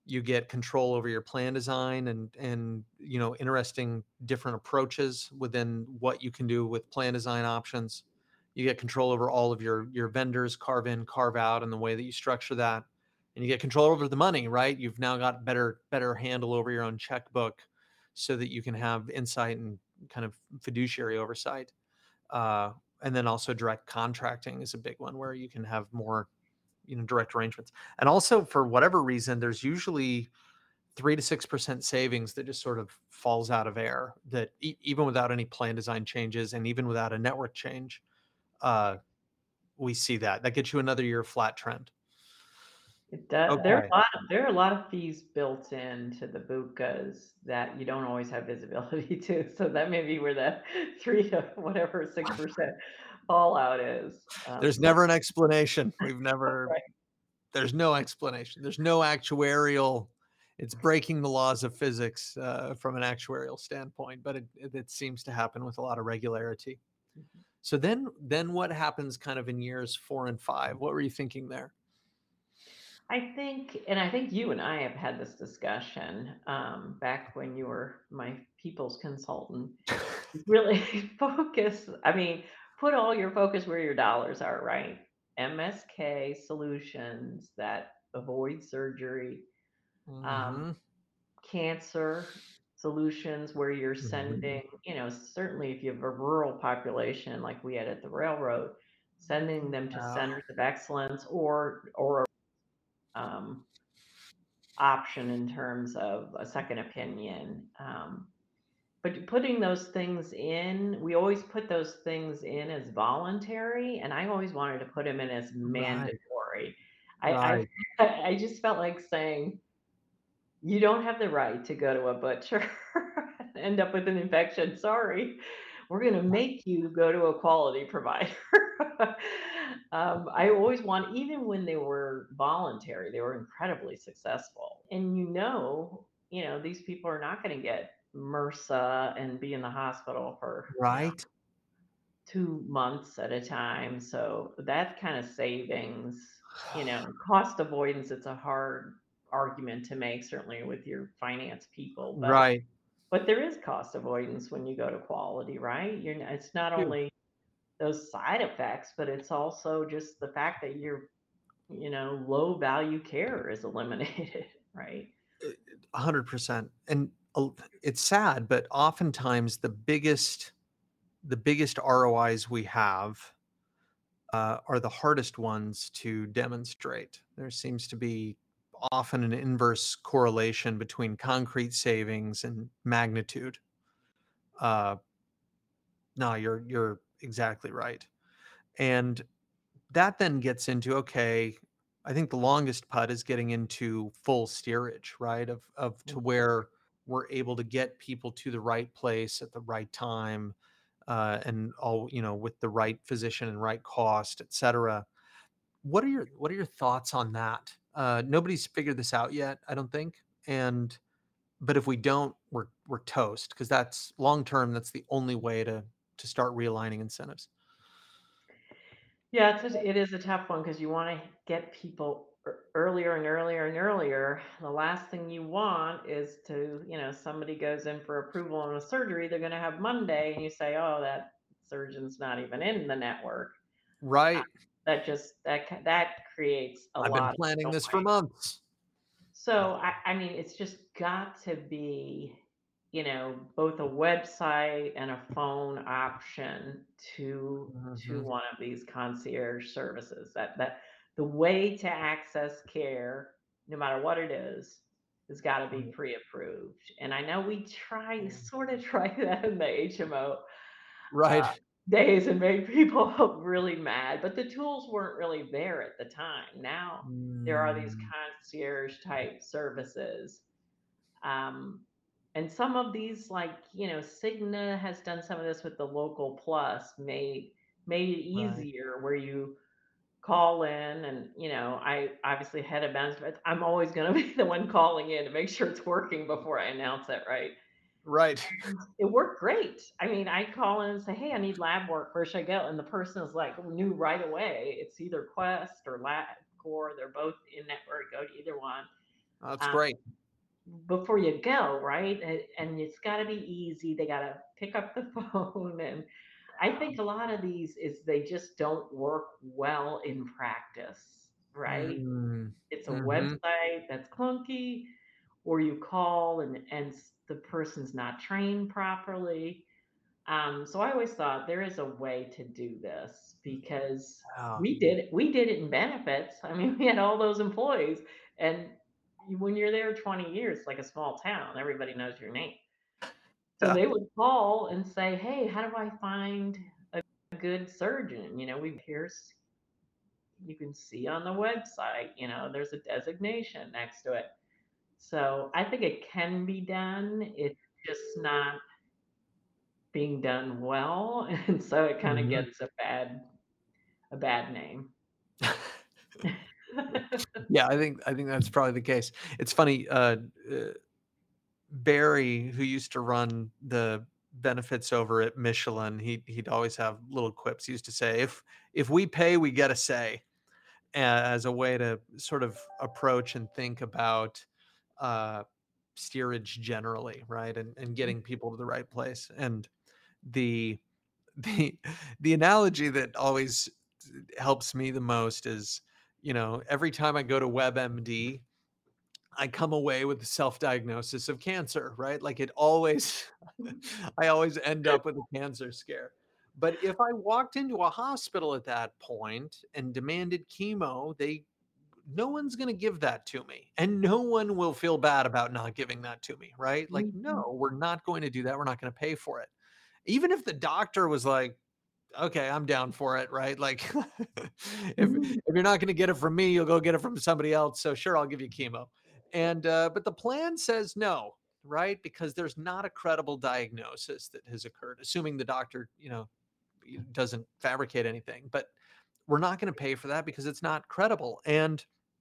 [SPEAKER 2] You get control over your plan design and and you know interesting different approaches within what you can do with plan design options. You get control over all of your your vendors, carve in, carve out, and the way that you structure that. And you get control over the money, right? You've now got better better handle over your own checkbook, so that you can have insight and kind of fiduciary oversight. Uh, and then also direct contracting is a big one where you can have more you know direct arrangements. And also, for whatever reason, there's usually three to six percent savings that just sort of falls out of air, that e- even without any plan design changes and even without a network change, uh, we see that that gets you another year of flat trend.
[SPEAKER 1] It does. There are
[SPEAKER 2] Okay.
[SPEAKER 1] a lot of, there are a lot of fees built into the BUCAs that you don't always have visibility to. So that may be where that three to whatever six percent fallout is. Um,
[SPEAKER 2] There's never an explanation. We've never,
[SPEAKER 1] right.
[SPEAKER 2] there's no explanation. There's no actuarial, it's breaking the laws of physics uh, from an actuarial standpoint, but it, it, it seems to happen with a lot of regularity.
[SPEAKER 1] Mhm.
[SPEAKER 2] So then, then what happens kind of in years four and five? What were you thinking there?
[SPEAKER 1] I think, and I think you and I have had this discussion um, back when you were my people's consultant. Really focus. I mean, put all your focus where your dollars are, right? M S K solutions that avoid surgery, um,
[SPEAKER 2] Mm-hmm.
[SPEAKER 1] cancer solutions where you're
[SPEAKER 2] Mhm.
[SPEAKER 1] sending, you know, certainly if you have a rural population like we had at the railroad, sending them to
[SPEAKER 2] Yeah.
[SPEAKER 1] centers of excellence or or um, option in terms of a second opinion. Um, but putting those things in, we always put those things in as voluntary, and I always wanted to put them in as
[SPEAKER 2] Right.
[SPEAKER 1] mandatory. I
[SPEAKER 2] Right.
[SPEAKER 1] I, I just felt like saying, you don't have the right to go to a butcher and end up with an infection. Sorry. We're going to make you go to a quality provider. um, I always want, even when they were voluntary, they were incredibly successful. And you know, you know, these people are not going to get MRSA and be in the hospital for, you know,
[SPEAKER 2] Right.
[SPEAKER 1] two months at a time. So that kind of savings, you know, cost avoidance, it's a hard argument to make, certainly with your finance people, but
[SPEAKER 2] Right.
[SPEAKER 1] but there is cost avoidance when you go to quality, right? You're n- it's not
[SPEAKER 2] Two.
[SPEAKER 1] only those side effects, but it's also just the fact that your, you know, low value care is eliminated, right?
[SPEAKER 2] A hundred percent. And uh, it's sad, but oftentimes the biggest the biggest R O Is we have uh, are the hardest ones to demonstrate. There seems to be often an inverse correlation between concrete savings and magnitude. Uh, no, you're you're exactly right. And that then gets into, okay, I think the longest putt is getting into full steerage, right? Of of to where we're able to get people to the right place at the right time, uh, and all, you know, with the right physician and right cost, et cetera. What are your what are your thoughts on that? Uh, nobody's figured this out yet, I don't think. And but if we don't, we're we're toast, because that's long term. That's the only way to to start realigning incentives.
[SPEAKER 1] Yeah, it's a, it is a tough one because you want to get people ear- earlier and earlier and earlier. The last thing you want is to, you know, somebody goes in for approval on a surgery they're going to have Monday, and you say, "Oh, that surgeon's not even in the network."
[SPEAKER 2] Right.
[SPEAKER 1] That just that ca- that creates a
[SPEAKER 2] I've been
[SPEAKER 1] lot of
[SPEAKER 2] planning this for
[SPEAKER 1] noise.
[SPEAKER 2] months.
[SPEAKER 1] So I, I mean, it's just got to be, you know, both a website and a phone option to to
[SPEAKER 2] Mhm.
[SPEAKER 1] one of these concierge services. That that the way to access care, no matter what it is, has got to be
[SPEAKER 2] Right.
[SPEAKER 1] pre-approved. And I know we try sort of try that in the H M O uh,
[SPEAKER 2] Right.
[SPEAKER 1] days and made people really mad, but the tools weren't really there at the time. Now there are these
[SPEAKER 2] Mm,
[SPEAKER 1] concierge type services. Um, and some of these, like, you know, Cigna has done some of this with the Local Plus, made made it
[SPEAKER 2] right.
[SPEAKER 1] easier where you call in and, you know, I obviously head of management. I'm always going to be the one calling in to make sure it's working before I announce it, right?
[SPEAKER 2] Right.
[SPEAKER 1] It worked great. I mean, I call in and say, "Hey, I need lab work. Where should I go?" And the person is like, knew right away. It's either Quest or LabCorp. They're both in network. Go to either one.
[SPEAKER 2] That's
[SPEAKER 1] um,
[SPEAKER 2] great.
[SPEAKER 1] before you go, right? And, and it's got to be easy. They got to pick up the phone. And I think a lot of these is they just don't work well in practice, right?
[SPEAKER 2] Mm,
[SPEAKER 1] It's a
[SPEAKER 2] hmm.
[SPEAKER 1] website that's clunky, or you call and, and s- the person's not trained properly. Um, so I always thought there is a way to do this because
[SPEAKER 2] Yeah.
[SPEAKER 1] we did it. We did it in benefits. I mean, we had all those employees, and you- when you're there twenty years, like a small town, everybody knows your name. So
[SPEAKER 2] Yeah.
[SPEAKER 1] they would call and say, "Hey, how do I find a good surgeon?" You know, we here's you can see on the website. You know, there's a designation next to it. So I think it can be done. It's just not being done well, and so it kind of
[SPEAKER 2] Mhm.
[SPEAKER 1] gets a bad a bad name.
[SPEAKER 2] Yeah, I think I think that's probably the case. It's funny, uh, uh, Barry, who used to run the benefits over at Michelin, he he'd always have little quips. He used to say, "If if we pay, we get a say," as a way to sort of approach and think about uh, steerage generally, right? And and getting people to the right place. And the the the analogy that always helps me the most is, you know, every time I go to WebMD, I come away with the self-diagnosis of cancer, right? Like it always, I always end up with a cancer scare. But if I walked into a hospital at that point and demanded chemo, they no one's going to give that to me. And no one will feel bad about not giving that to me, right? Like,
[SPEAKER 1] Mhm.
[SPEAKER 2] no, we're not going to do that. We're not going to pay for it. Even if the doctor was like, okay, I'm down for it, right? Like, if
[SPEAKER 1] Mhm.
[SPEAKER 2] if you're not going to get it from me, you'll go get it from somebody else. So sure, I'll give you chemo. And uh, but the plan says no, right? Because there's not a credible diagnosis that has occurred, assuming the doctor, you know, doesn't fabricate anything. But we're not going to pay for that because it's not credible. And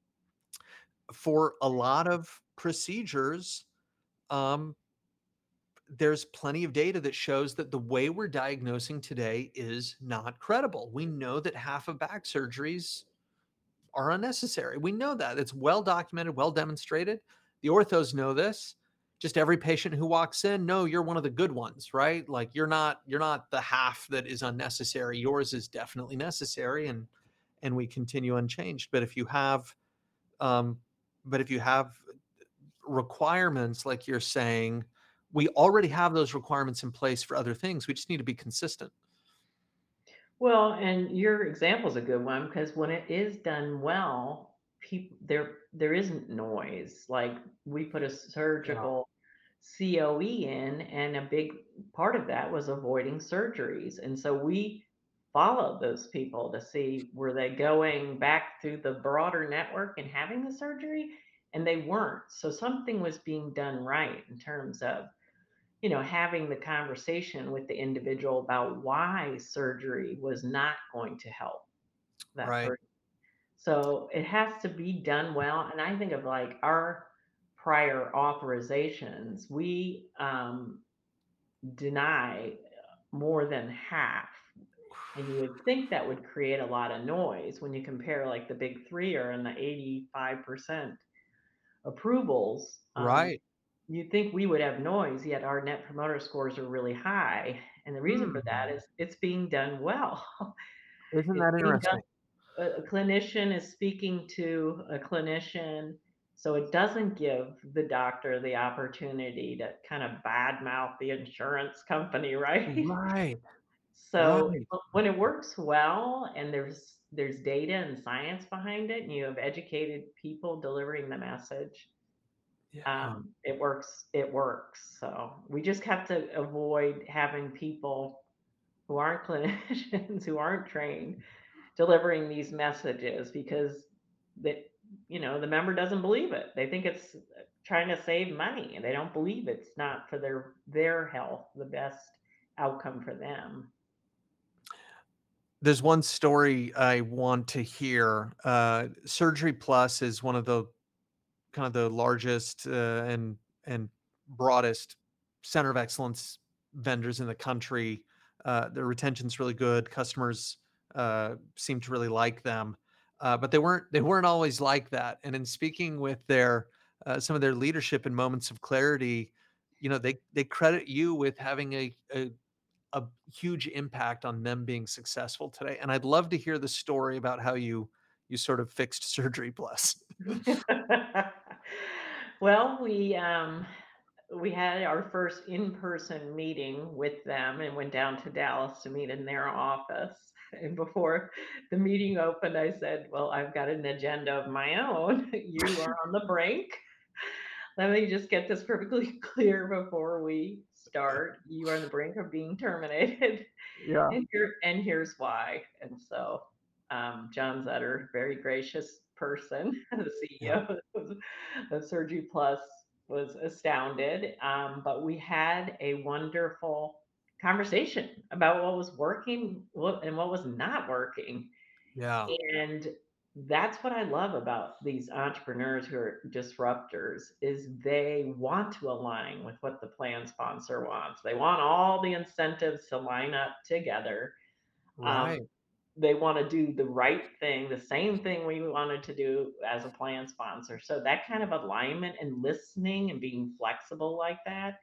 [SPEAKER 2] for a lot of procedures, um, there's plenty of data that shows that the way we're diagnosing today is not credible. We know that half of back surgeries are unnecessary. We know that. It's well documented, well demonstrated. The orthos know this. Just every patient who walks in, no, you're one of the good ones, right? Like you're not you're not the half that is unnecessary. Yours is definitely necessary, and and we continue unchanged. But if you have um but if you have requirements like you're saying, we already have those requirements in place for other things. We just need to be consistent.
[SPEAKER 1] Well, and your example is a good one because when it is done well, people there there isn't noise. Like we put a
[SPEAKER 2] Yeah.
[SPEAKER 1] surgical C O E in, and a big part of that was avoiding surgeries. And so we followed those people to see were they going back through the broader network and having the surgery, and they weren't. So something was being done right in terms of you know, having the conversation with the individual about why surgery was not going to help that
[SPEAKER 2] Right.
[SPEAKER 1] person. So it has to be done well. And I think of like our prior authorizations, we um, deny more than half. And you would think that would create a lot of noise when you compare like the big three are in the eighty-five percent approvals. Um,
[SPEAKER 2] Right.
[SPEAKER 1] You'd think we would have noise, yet our net promoter scores are really high. And the reason for that
[SPEAKER 2] Hmm.
[SPEAKER 1] is it's being done well.
[SPEAKER 2] Isn't
[SPEAKER 1] It's
[SPEAKER 2] that
[SPEAKER 1] being done,
[SPEAKER 2] interesting?
[SPEAKER 1] a, a clinician is speaking to a clinician. So it doesn't give the doctor the opportunity to kind of badmouth the insurance company, right?
[SPEAKER 2] Right.
[SPEAKER 1] So
[SPEAKER 2] Right.
[SPEAKER 1] uh, when it works well and there's there's data and science behind it, and you have educated people delivering the message,
[SPEAKER 2] Yeah.
[SPEAKER 1] um, it works it works. So we just have to avoid having people who aren't clinicians, who aren't trained, delivering these messages because that you know the member doesn't believe it. They think it's trying to save money and they don't believe it's not for their their health, the best outcome for them.
[SPEAKER 2] There's one story I want to hear. Uh, Surgery Plus is one of the kind of the largest uh, and and broadest center of excellence vendors in the country. Uh, their retention's really good. Customers uh, seem to really like them, uh, but they weren't they weren't always like that. And in speaking with their uh, some of their leadership in moments of clarity, you know, they they credit you with having a, a a huge impact on them being successful today. And I'd love to hear the story about how you you sort of fixed Surgery Plus.
[SPEAKER 1] Well, we um, we had our first in-person meeting with them and went down to Dallas to meet in their office. And before the meeting opened, I said, "Well, I've got an agenda of my own. You are on the brink. Let me just get this perfectly clear before we start. You are on the brink of being terminated,
[SPEAKER 2] Yeah.
[SPEAKER 1] and here and here's why." And so, um, John Zutter, very gracious person, the
[SPEAKER 2] Yeah.
[SPEAKER 1] C E O of of Surgery Plus, was astounded. Um, but we had a wonderful conversation about what was working, what and what was not working.
[SPEAKER 2] Yeah.
[SPEAKER 1] And that's what I love about these entrepreneurs who are disruptors is they want to align with what the plan sponsor wants. They want all the incentives to line up together. Um,
[SPEAKER 2] Right.
[SPEAKER 1] they want to do the right thing, the same thing we wanted to do as a plan sponsor. So that kind of alignment and listening and being flexible like that,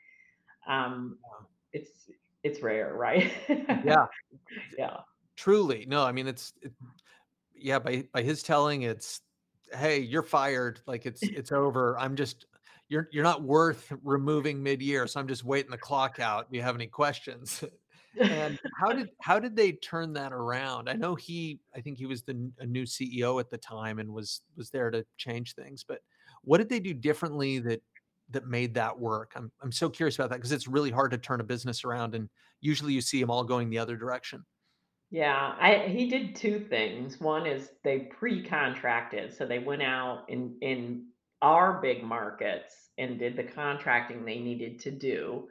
[SPEAKER 1] um, it's it's rare, right?
[SPEAKER 2] Yeah.
[SPEAKER 1] Yeah.
[SPEAKER 2] Truly. No, I mean, it's, it, yeah, by, by his telling, it's, hey, you're fired. Like it's, it's over. I'm just, you're, you're not worth removing mid-year. So I'm just waiting the clock out. Do you have any questions? And how did, how did they turn that around? I know he, I think he was the n- a new C E O at the time and was, was there to change things, but what did they do differently that, that made that work? I'm, I'm so curious about that because it's really hard to turn a business around. And usually you see them all going the other direction.
[SPEAKER 1] Yeah, I he did two things. One is they pre-contracted, so they went out in in our big markets and did the contracting they needed to do.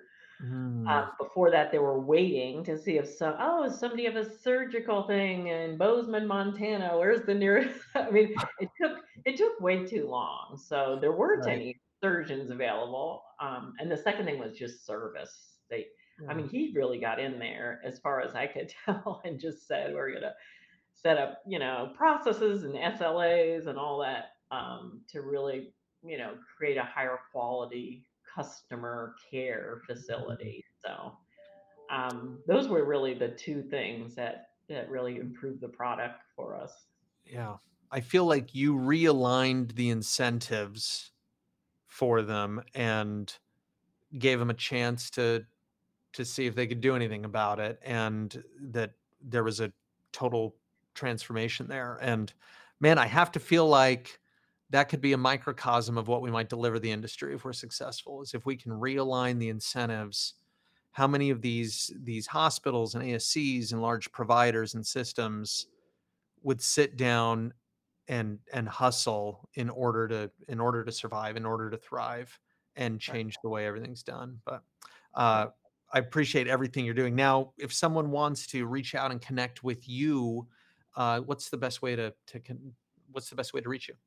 [SPEAKER 2] Mm,
[SPEAKER 1] Um, before that, they were waiting to see if some oh, somebody have a surgical thing in Bozeman, Montana. Where's the nearest? I mean, it took it took way too long. So there weren't
[SPEAKER 2] right.
[SPEAKER 1] any surgeons available. Um, and the second thing was just service. They, I
[SPEAKER 2] Yeah.
[SPEAKER 1] mean, he really got in there as far as I could tell and just said we're gonna set up, you know, processes and S L As and all that um, to really, you know, create a higher quality customer care facility. So um, those were really the two things that that really improved the product for us.
[SPEAKER 2] Yeah. I feel like you realigned the incentives for them and gave them a chance to to see if they could do anything about it, and that there was a total transformation there. And man, I have to feel like that could be a microcosm of what we might deliver the industry if we're successful, is if we can realign the incentives. How many of these these hospitals and A S Cs and large providers and systems would sit down and and hustle in order to in order to survive, in order to thrive, and
[SPEAKER 1] Right.
[SPEAKER 2] change the way everything's done. But uh, I appreciate everything you're doing. Now, if someone wants to reach out and connect with you, uh, what's the best way to to con- what's the best way to reach you?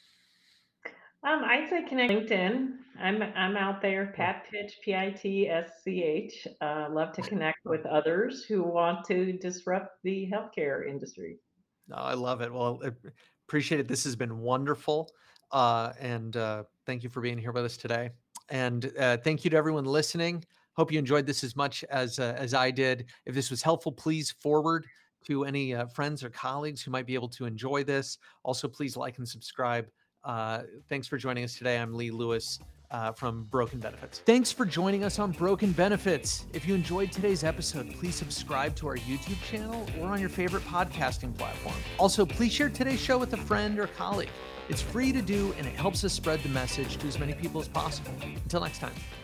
[SPEAKER 1] Um, I'd say connect LinkedIn. I'm I'm out there,
[SPEAKER 2] Yeah.
[SPEAKER 1] Pat Pitch, P I T S C H. Uh, love to connect
[SPEAKER 2] Oh,
[SPEAKER 1] with others who want to disrupt the healthcare industry.
[SPEAKER 2] no, I love it. Well, I appreciate it. This has been wonderful. Uh, and uh, thank you for being here with us today. And uh, thank you to everyone listening. Hope you enjoyed this as much as uh, as I did. If this was helpful, please forward to any uh, friends or colleagues who might be able to enjoy this. Also, please like and subscribe. Uh, thanks for joining us today. I'm Lee Lewis uh, from Broken Benefits. Thanks for joining us on Broken Benefits. If you enjoyed today's episode, please subscribe to our YouTube channel or on your favorite podcasting platform. Also, please share today's show with a friend or colleague. It's free to do, and it helps us spread the message to as many people as possible. Until next time.